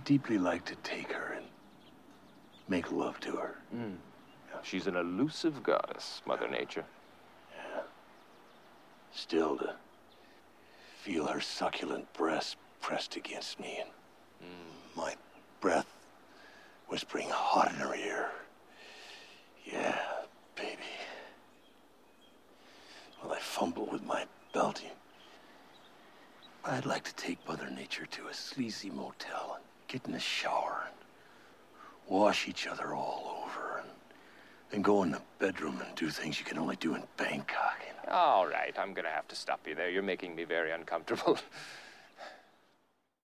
deeply like to take her and make love to her. Mm. Yeah. She's an elusive goddess, Mother Nature. Yeah. Still, to feel her succulent breast pressed against me and my breath whispering hot in her ear. Yeah, baby. While I fumble with my belting, I'd like to take Mother Nature to a sleazy motel and get in the shower and wash each other all over and then go in the bedroom and do things you can only do in Bangkok. All right, I'm gonna have to stop you there. You're making me very uncomfortable.